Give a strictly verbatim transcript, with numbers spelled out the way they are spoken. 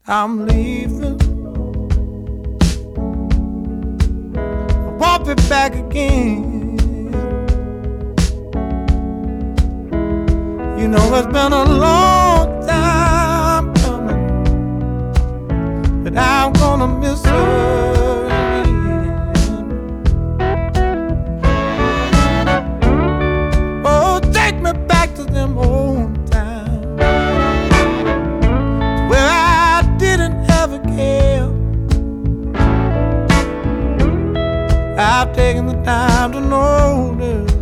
I'm leaving. I won't be back again. You know it's been a long time coming, but I'm gonna miss her again. Oh, take me back to them old times where I didn't ever care. I've taken the time to notice